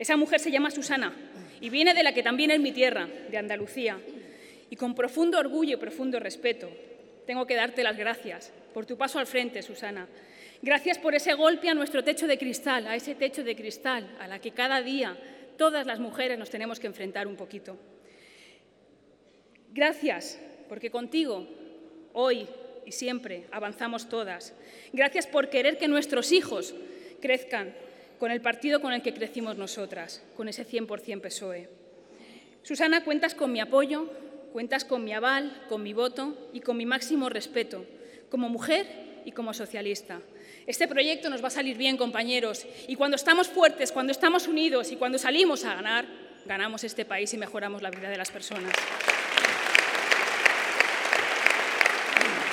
Esa mujer se llama Susana y viene de la que también es mi tierra, de Andalucía. Y con profundo orgullo y profundo respeto, tengo que darte las gracias por tu paso al frente, Susana. Gracias por ese golpe a nuestro techo de cristal, a ese techo de cristal a la que cada día todas las mujeres nos tenemos que enfrentar un poquito. Gracias, porque contigo, hoy y siempre, avanzamos todas. Gracias por querer que nuestros hijos crezcan con el partido con el que crecimos nosotras, con ese 100% PSOE. Susana, cuentas con mi apoyo, cuentas con mi aval, con mi voto y con mi máximo respeto, como mujer y como socialista. Este proyecto nos va a salir bien, compañeros, y cuando estamos fuertes, cuando estamos unidos y cuando salimos a ganar, ganamos este país y mejoramos la vida de las personas.